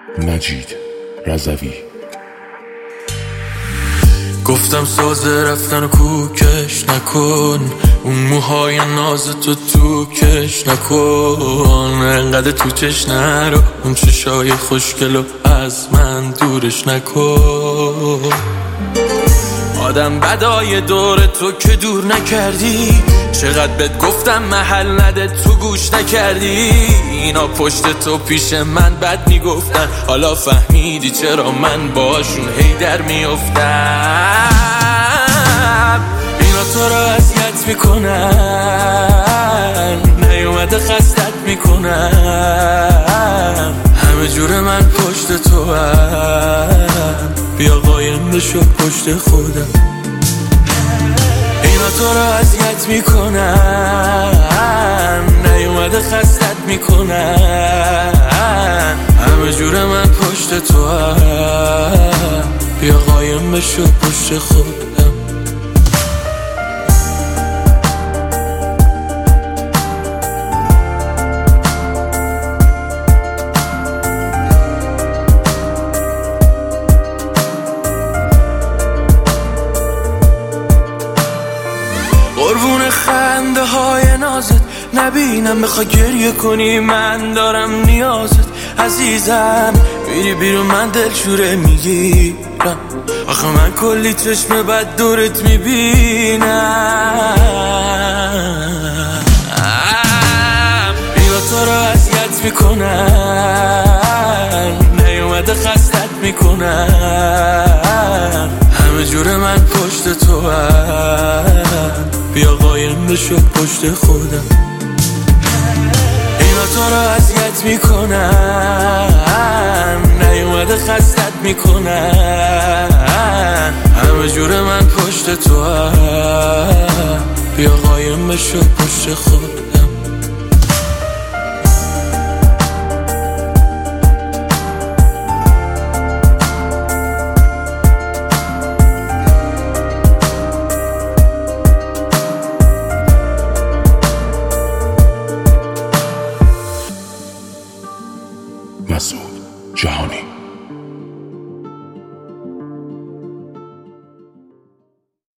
مجید رضوی. گفتم سازه رفتن و کوکش نکن، اون موهای ناز تو کش نکن، انقدر تو چش نرو، اون چشای خوشگلو از من دورش نکن. آدم بدای دور تو که دور نکردی، چقدر بهت گفتم محل نده تو گوش نکردی. اینا پشت تو پیش من بد میگفتن، حالا فهمیدی چرا من باشون هی در میافتم. اینا تو رو اذیت میکنن، نیومده خستت میکنن، همه جور من پشت تو هم، بیا قایم بشو پشت خودم. اینا تو رو اذیت میکنن، نیومده خستت میکنن، همه جور من پشت تو هم، بیا قایم بشو پشت خودم. قربون خنده های نازت نبینم، بخوای گریه کنی من دارم نیازت. عزیزم میری بیرون من دلشوره میگیرم، آخه من کلی چشم بد دورت میبینم. اینا تو رو اذیت میکنن، نیومده خستت میکنن، همه جور من پشت تو هم، بیا قایم بشو پشت خودم. اینا تو رو اذیت میکنن، نیومده خستت میکنن، همه جور من پشت تو هم، بیا قایم بشو پشت خودم.